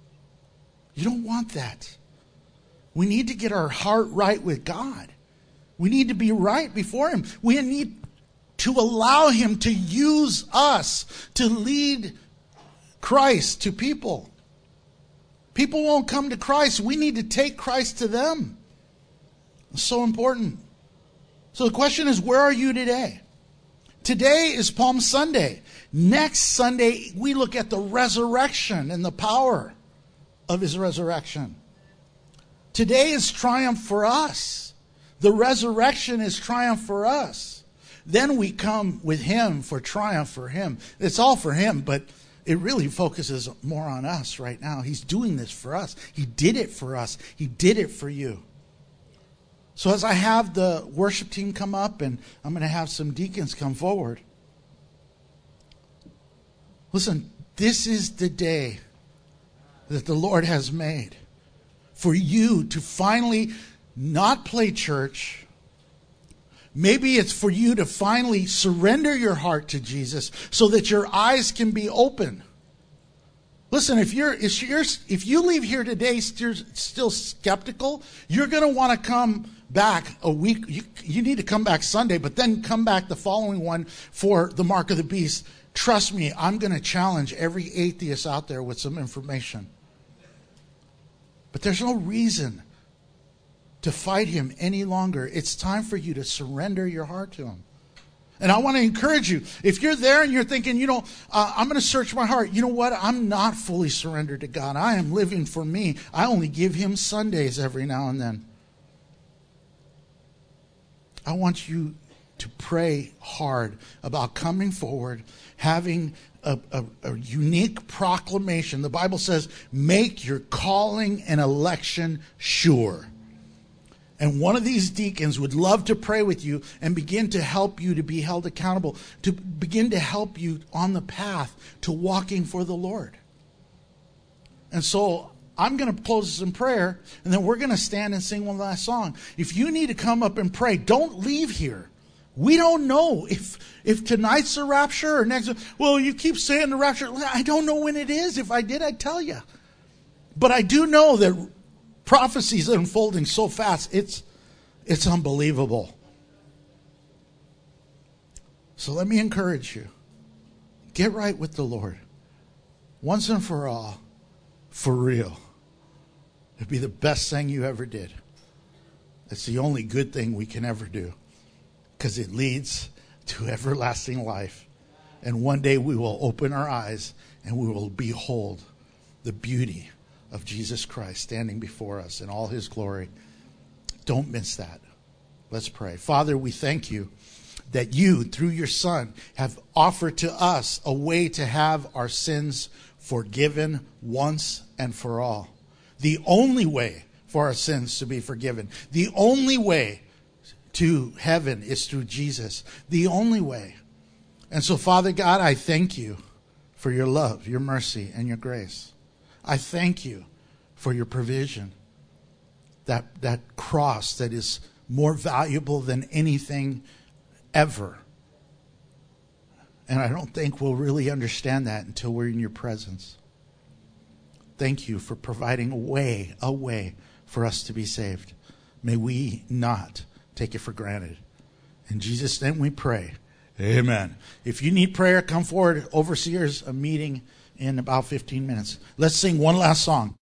You don't want that. We need to get our heart right with God. We need to be right before him. We need to allow him to use us to lead Christ to people. People won't come to Christ. We need to take Christ to them. It's so important. So the question is, where are you today? Today is Palm Sunday. Next Sunday, we look at the resurrection and the power of his resurrection. Today is triumph for us. The resurrection is triumph for us. Then we come with him for triumph for him. It's all for him, but it really focuses more on us right now. He's doing this for us. He did it for us. He did it for you. So as I have the worship team come up, and I'm going to have some deacons come forward. Listen, this is the day that the Lord has made for you to finally not play church. Maybe it's for you to finally surrender your heart to Jesus so that your eyes can be open. Listen, if you're if you're if you leave here today still, still skeptical, you're going to want to come back a week. You, you need to come back Sunday, but then come back the following one for the Mark of the Beast. Trust me, I'm going to challenge every atheist out there with some information. But there's no reason to fight him any longer. It's time for you to surrender your heart to him. And I want to encourage you, if you're there and you're thinking, you know, uh, I'm going to search my heart. You know what? I'm not fully surrendered to God. I am living for me. I only give him Sundays every now and then. I want you to pray hard about coming forward, having a, a, a unique proclamation. The Bible says, make your calling and election sure. And one of these deacons would love to pray with you and begin to help you to be held accountable, to begin to help you on the path to walking for the Lord. And so I'm going to close this in prayer, and then we're going to stand and sing one last song. If you need to come up and pray, don't leave here. We don't know if if tonight's the rapture or next. Well, you keep saying the rapture. I don't know when it is. If I did, I'd tell you. But I do know that prophecies are unfolding so fast, it's it's unbelievable. So let me encourage you. Get right with the Lord. Once and for all. For real. It'd be the best thing you ever did. It's the only good thing we can ever do. Because it leads to everlasting life. And one day we will open our eyes and we will behold the beauty of Jesus Christ standing before us in all his glory. Don't miss that. Let's pray. Father, we thank you that you, through your Son, have offered to us a way to have our sins forgiven once and for all. The only way for our sins to be forgiven. The only way to heaven is through Jesus. The only way. And so, Father God, I thank you for your love, your mercy, and your grace. I thank you for your provision. That, that cross that is more valuable than anything ever. And I don't think we'll really understand that until we're in your presence. Thank you for providing a way, a way for us to be saved. May we not take it for granted. In Jesus' name we pray. Amen. If you need prayer, come forward. Overseers, a meeting in about fifteen minutes. Let's sing one last song.